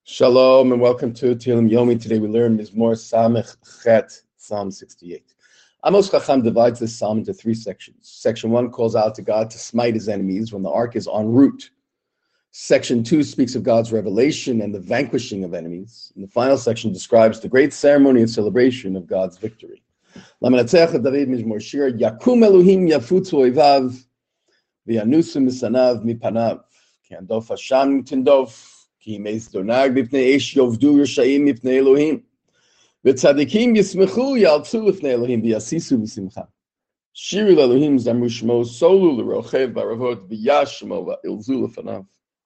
Shalom and welcome to Tehillim Yomi. Today we learn Mizmor Samech Chet, Psalm 68. Amos Chacham divides this psalm into three sections. Section 1 calls out to God to smite his enemies when the ark is en route. Section 2 speaks of God's revelation and the vanquishing of enemies. And the final section describes the great ceremony of celebration of God's victory. Lamenatzech David Mizmor Shir, Yakum Elohim Yafutzu Oivav, V'yanusu Misanav Mipanav, Kandof Hashem Tindov, Ki Meis Donag B'pnei Eish Yovdu Yishayim Mipnei Elohim, V'tzadikim Yismechu Yaltzu L'fnei Elohim V'yasisu V'simcha. Shiru Elohim Zamru Shmo Solu L'rochev Baravot V'yashmo V'ilzu L'fanav.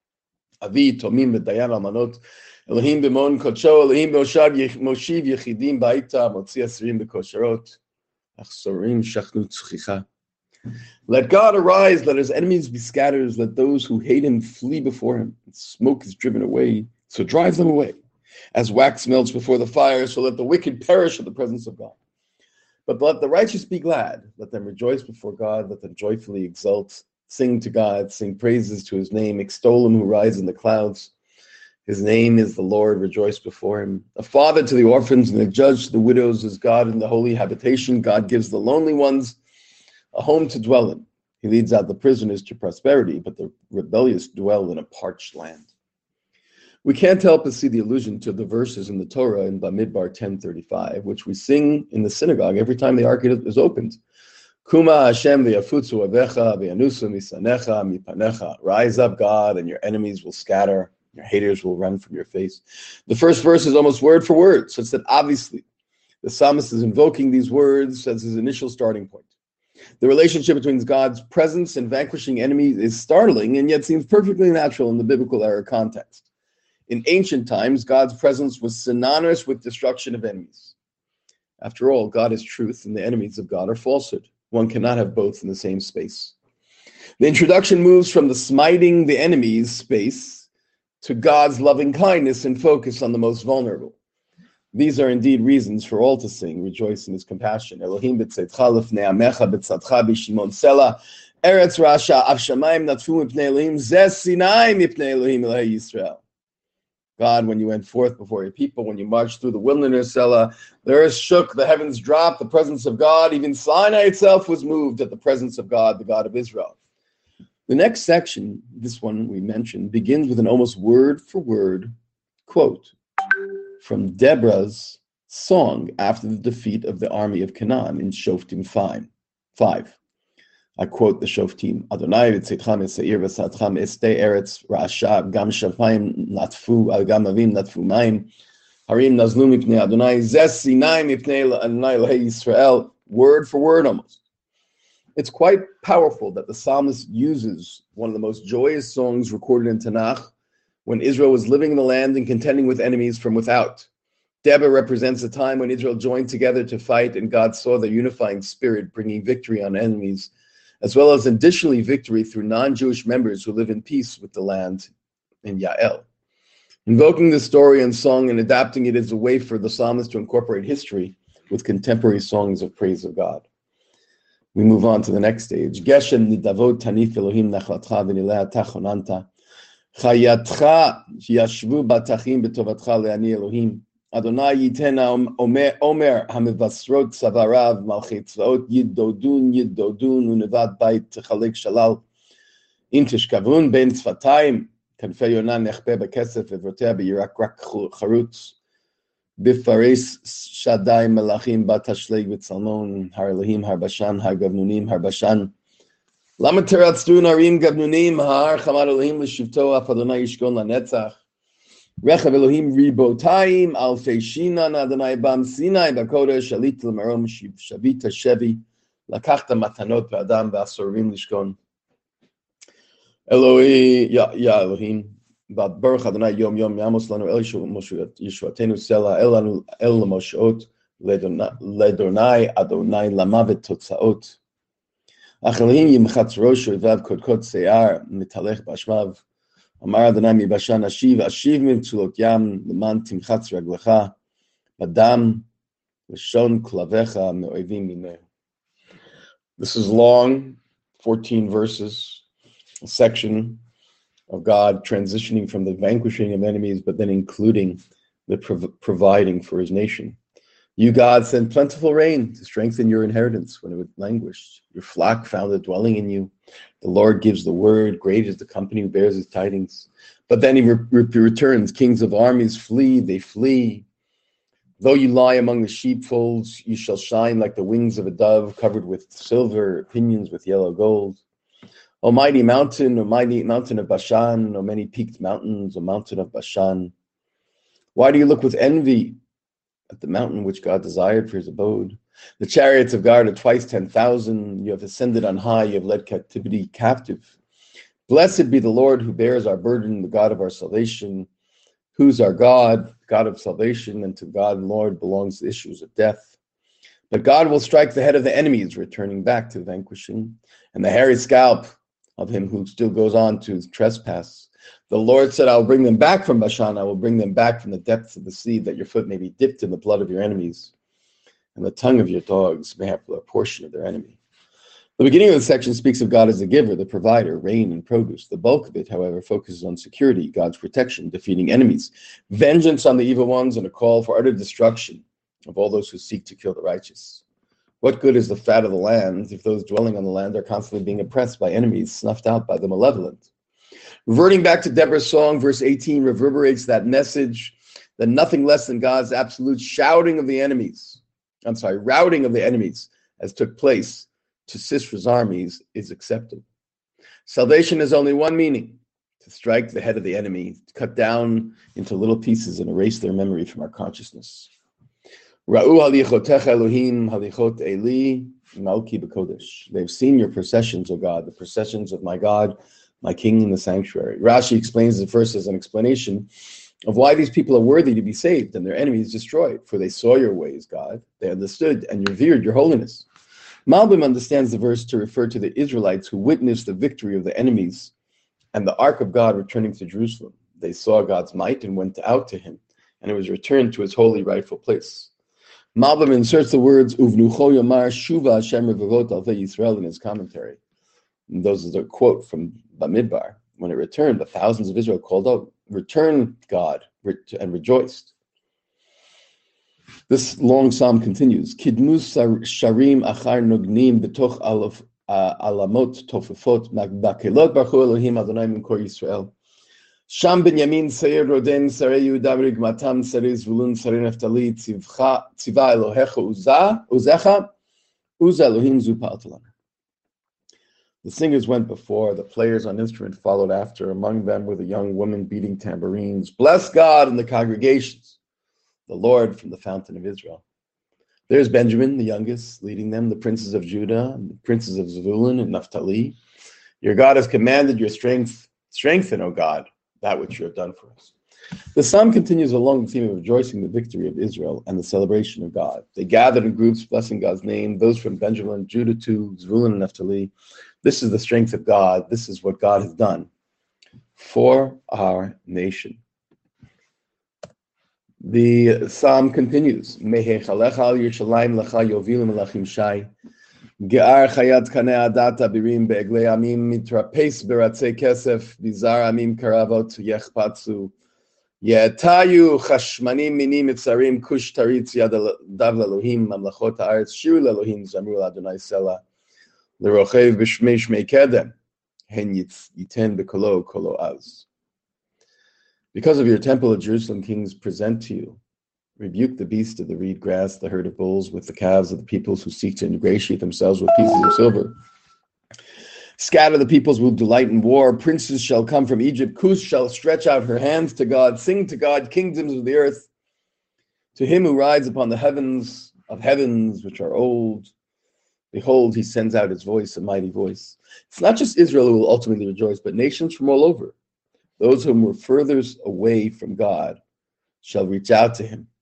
Avi Tomim V'dayan Almanot Elohim B'mon Kodsho Elohim Moshiv Yechidim Ba'ita Motzi Asirim B'kosharot Achsorim Shachnu Tzchicha. Let God arise, let his enemies be scattered, let those who hate him flee before him. Smoke is driven away, so drive them away. As wax melts before the fire, so let the wicked perish in the presence of God. But let the righteous be glad, let them rejoice before God, let them joyfully exult, sing to God, sing praises to his name, extol him who rides in the clouds. His name is the Lord, rejoice before him. A father to the orphans and a judge to the widows is God in the holy habitation. God gives the lonely ones a home to dwell in. He leads out the prisoners to prosperity, but the rebellious dwell in a parched land. We can't help but see the allusion to the verses in the Torah in Bamidbar 10:35, which we sing in the synagogue every time the ark is opened. Kuma Hashem v'yafutzu avecha v'yanusu misanecha mipanecha. Rise up, God, and your enemies will scatter. Your haters will run from your face. The first verse is almost word for word, such that obviously the psalmist is invoking these words as his initial starting point. The relationship between God's presence and vanquishing enemies is startling and yet seems perfectly natural in the biblical era context. In ancient times, God's presence was synonymous with destruction of enemies. After all, God is truth and the enemies of God are falsehood. One cannot have both in the same space. The introduction moves from the smiting the enemies space to God's loving kindness and focus on the most vulnerable. These are indeed reasons for all to sing, rejoice in his compassion. Elohim b'tzeitcha lefnei amecha b'tzadcha b'shimon sela, eretz rasha av shamayim natfu mipnei Elohim, zeh sinai mipnei Elohim Elahei Yisrael. God, when you went forth before your people, when you marched through the wilderness, Selah, the earth shook, the heavens dropped, the presence of God, even Sinai itself was moved at the presence of God, the God of Israel. The next section, this one we mentioned, begins with an almost word-for-word quote from Deborah's song after the defeat of the army of Canaan in Shoftim 5. I quote the Shoftim: Adonai v'tzeitcha meseir v'sadcha me'estei eretz ra'asha gam shafayim natfu al gam avim natfu mayim harim nazlu mipnei Adonai zeh sinai mipnei Adonai Elahei Yisrael. Word for word almost. It's quite powerful that the psalmist uses one of the most joyous songs recorded in Tanakh when Israel was living in the land and contending with enemies from without. Deborah represents a time when Israel joined together to fight and God saw their unifying spirit bringing victory on enemies, as well as additionally victory through non-Jewish members who live in peace with the land in Yael. Invoking this story and song and adapting it is a way for the psalmist to incorporate history with contemporary songs of praise of God. We move on to the next stage. Geshem nidavot tanif Elohim nachlatcha v'nilea tachonanta. Chayatcha yashvu batachim b'tovatcha le'ani Elohim. Adonai yitena omer hamevasrot tzavarav malchei tzvaot yidodun unevad bait techalek shalal im tishkavun ben tzvatayim kanfei yonah nechpe bekesef v'vrotea b'yirak rak charutz bifares shadai melachim bat hashleg v'tzalmon har Elohim har bashan har gavnunim har bashan. Lama teratztun harim gavnunim har chamad Elohim l'shivto af Adonai yishkon lanetzach. Rechav Elohim ribotayim alfei shinan Adonai bam Sinai b'kodesh shalit l'marom shavita shevi lakachta matanot v'adam v'asorim lishkon. Eloi ya Elohim v'baruch Adonai yom yom yamos lanu el yeshuatenu sela el l'mosheot ledonai Adonai lamavet totzaot. Ach Elohim yimchatz rosh v'av kodkod seyar mitalech b'ashmav. Amar Adonai mi bashan ashiv mitzulot yam leman timchatz raglecha badam v'shon klavecha me'oivim mineh. This is long, 14 verses, a section of God, transitioning from the vanquishing of enemies, but then including the providing for his nation. You, God, sent plentiful rain to strengthen your inheritance when it languished. Your flock found a dwelling in you. The Lord gives the word. Great is the company who bears his tidings. But then he returns. Kings of armies flee. They flee. Though you lie among the sheepfolds, you shall shine like the wings of a dove, covered with silver, pinions with yellow gold. O mighty mountain of Bashan, O many peaked mountains, O mountain of Bashan. Why do you look with envy at the mountain which God desired for his abode? The chariots of God are twice 10,000. You have ascended on high. You have led captivity captive. Blessed be the Lord who bears our burden, the God of our salvation. Who's our God? God of salvation, and to God and Lord belongs the issues of death. But God will strike the head of the enemies, returning back to vanquishing, and the hairy scalp of him who still goes on to trespass. The Lord said, I will bring them back from Bashan. I will bring them back from the depths of the sea, that your foot may be dipped in the blood of your enemies, and the tongue of your dogs may have a portion of their enemy. The beginning of the section speaks of God as the giver, the provider, rain and produce. The bulk of it, however, focuses on security, God's protection, defeating enemies, vengeance on the evil ones, and a call for utter destruction of all those who seek to kill the righteous. What good is the fat of the land if those dwelling on the land are constantly being oppressed by enemies, snuffed out by the malevolent? Reverting back to Deborah's song, verse 18 reverberates that message that nothing less than God's absolute routing of the enemies, as took place to Sisera's armies, is acceptable. Salvation has only one meaning: to strike the head of the enemy, to cut down into little pieces and erase their memory from our consciousness. Ra'u halichotecha Elohim, halichot Eli, malki b'kodesh. They've seen your processions, O God, the processions of my God, my King in the sanctuary. Rashi explains the verse as an explanation of why these people are worthy to be saved and their enemies destroyed. For they saw your ways, God. They understood and revered your holiness. Malbim understands the verse to refer to the Israelites who witnessed the victory of the enemies and the ark of God returning to Jerusalem. They saw God's might and went out to him, and it was returned to its holy rightful place. Malbim inserts the words Uvnucho Yomar Shuva Hashem Revavot Alvei Yisrael in his commentary. And those are the quote from Bamidbar. When it returned, the thousands of Israel called out, "Return, God," and rejoiced. This long psalm continues. Kidmus sharim achar nognim betoch alamot tofefot bakelot baruch Elohim Adonai Mikor Yisrael. Sham Benyamin Seir Roden Sarei Yehuda Rigmatam Sarei Zvulun Sarei Neftali Tziva Elohecha Uzecha Uza Elohim Zu Pa'altalan. The singers went before, the players on instrument followed after. Among them were the young women beating tambourines. Bless God in the congregations, the Lord from the fountain of Israel. There's Benjamin, the youngest, leading them, the princes of Judah, and the princes of Zebulun and Naphtali. Your God has commanded your strength. Strengthen, O God, that which you have done for us. The psalm continues along the theme of rejoicing the victory of Israel and the celebration of God. They gathered in groups, blessing God's name, those from Benjamin, Judah too, Zebulun and Naphtali. This is the strength of God. This is what God has done for our nation. The psalm continues. Mehechalecha al Yerushalayim lecha yovilim melachim shai. Ge'ar chayat kanei adat abirim be'eglei amim mitrapes beratzei kesef bizar amim karavot yechpatzu. Ye'tayu chashmanim minim mitzarim kush taritz yad dav Elohim mamlachot haaretz shiru Elohim zamru Adonai Selah. L'rochev b'shmei shmei kedem hen yiten b'kolo kolo az. Because of your temple at Jerusalem, kings present to you. Rebuke the beast of the reed grass, the herd of bulls, with the calves of the peoples who seek to ingratiate themselves with pieces of silver. Scatter the peoples who delight in war. Princes shall come from Egypt. Cush shall stretch out her hands to God. Sing to God, kingdoms of the earth. To him who rides upon the heavens of heavens, which are old. Behold, he sends out his voice, a mighty voice. It's not just Israel who will ultimately rejoice, but nations from all over. Those whom were furthest away from God shall reach out to him.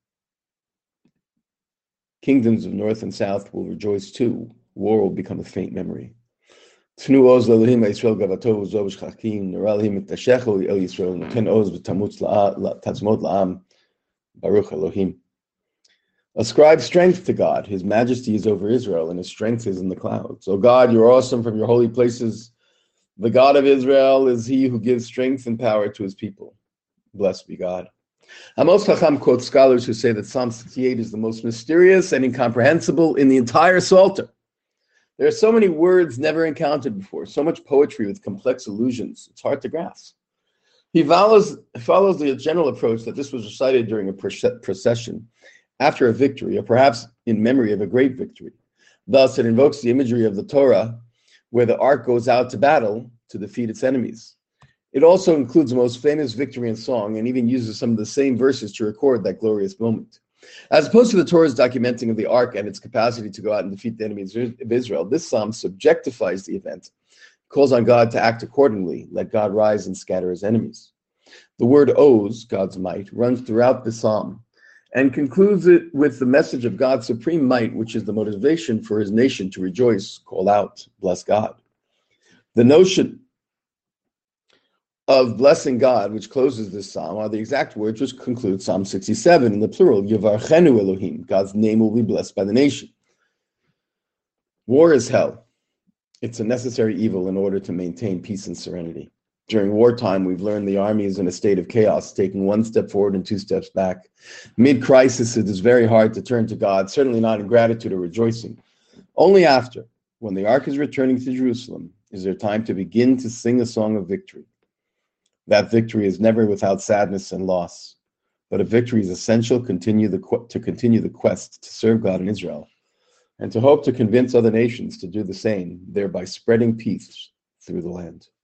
Kingdoms of north and south will rejoice too. War will become a faint memory. Tnu oz l'Elohim Yisrael gavato u'zov shchakim niralhim mitashechu el Yisrael noten oz v'tamutz tatzmot la'am baruch Elohim. Ascribe strength to God. His majesty is over Israel, and his strength is in the clouds. O God, you are awesome from your holy places. The God of Israel is he who gives strength and power to his people. Blessed be God. Amos Chacham quotes scholars who say that Psalm 68 is the most mysterious and incomprehensible in the entire Psalter. There are so many words never encountered before, so much poetry with complex allusions, it's hard to grasp. He follows the general approach that this was recited during a procession, after a victory, or perhaps in memory of a great victory. Thus, it invokes the imagery of the Torah, where the ark goes out to battle to defeat its enemies. It also includes the most famous victory in song, and even uses some of the same verses to record that glorious moment. As opposed to the Torah's documenting of the ark and its capacity to go out and defeat the enemies of Israel, this psalm subjectifies the event, calls on God to act accordingly, let God rise and scatter his enemies. The word Oz, God's might, runs throughout the psalm, and concludes it with the message of God's supreme might, which is the motivation for his nation to rejoice, call out, bless God. The notion of blessing God, which closes this psalm, are the exact words which conclude Psalm 67 in the plural, Yevarchenu Elohim, God's name will be blessed by the nation. War is hell. It's a necessary evil in order to maintain peace and serenity. During wartime, we've learned the army is in a state of chaos, taking one step forward and two steps back. Mid-crisis, it is very hard to turn to God, certainly not in gratitude or rejoicing. Only after, when the ark is returning to Jerusalem, is there time to begin to sing a song of victory. That victory is never without sadness and loss, but a victory is essential to continue the quest to serve God in Israel, and to hope to convince other nations to do the same, thereby spreading peace through the land.